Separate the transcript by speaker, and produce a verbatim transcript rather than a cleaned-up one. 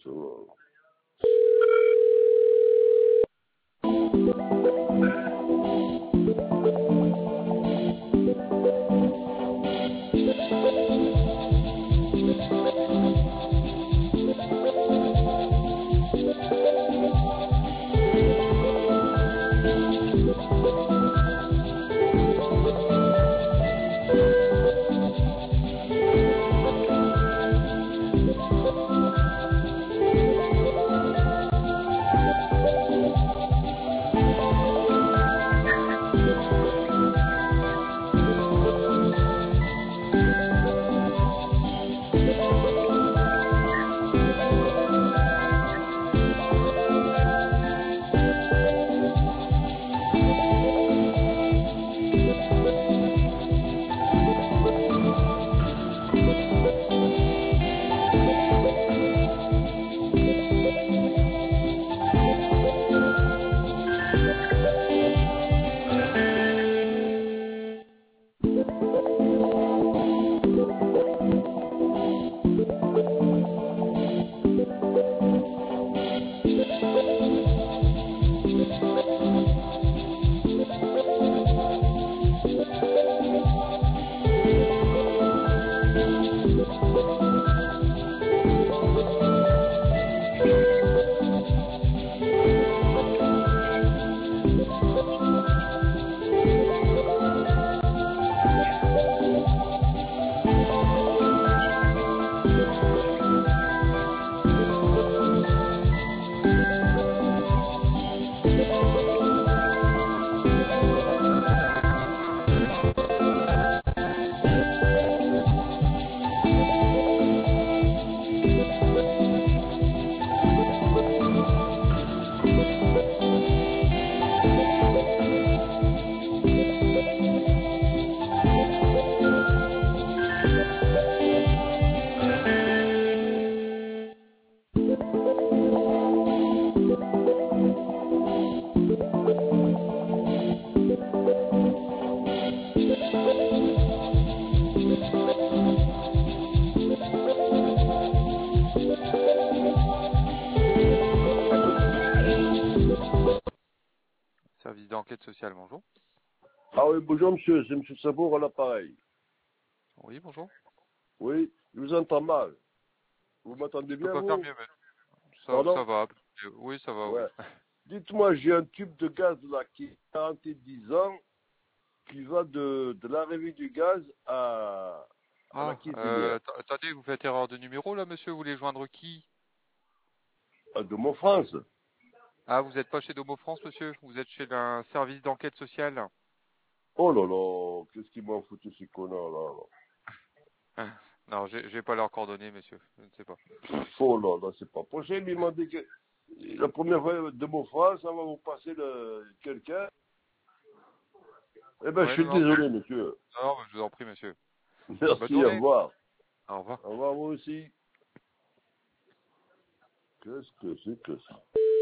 Speaker 1: ça va.
Speaker 2: Service d'enquête sociale, bonjour.
Speaker 1: Ah oui, bonjour monsieur, c'est monsieur Sabour à l'appareil.
Speaker 2: Oui, bonjour.
Speaker 1: Oui, je vous entends mal. Vous m'entendez
Speaker 2: Je peux
Speaker 1: bien,
Speaker 2: pas faire
Speaker 1: vous?
Speaker 2: mieux, mais ça,
Speaker 1: Pardon?
Speaker 2: ça va. Oui, ça va, oui.
Speaker 1: Ouais. Dites-moi, j'ai un tube de gaz là qui a quarante et dix ans, qui va de, de l'arrivée du gaz à, à la
Speaker 2: Ah, euh,
Speaker 1: cuisinière.
Speaker 2: att- attendez, vous faites erreur de numéro là, monsieur. Vous voulez joindre qui?
Speaker 1: Ah, de mon France.
Speaker 2: Ah, vous n'êtes pas chez Domo France, monsieur. Vous êtes chez un service d'enquête sociale.
Speaker 1: Oh là là, qu'est-ce qu'ils m'ont foutu ces connards là, là.
Speaker 2: Non, j'ai j'ai pas leurs coordonnées, monsieur. Je ne sais pas.
Speaker 1: Oh là là, c'est pas possible. Ils m'ont dit que la première fois de mon France, ça va vous passer le, quelqu'un. Eh ben, je
Speaker 2: Ouais, non,
Speaker 1: suis
Speaker 2: non,
Speaker 1: désolé, monsieur.
Speaker 2: non, mais je vous en prie, monsieur. Bonne
Speaker 1: Merci, au
Speaker 2: journée.
Speaker 1: revoir.
Speaker 2: Au revoir.
Speaker 1: Au revoir, vous aussi. Qu'est-ce que c'est que ça?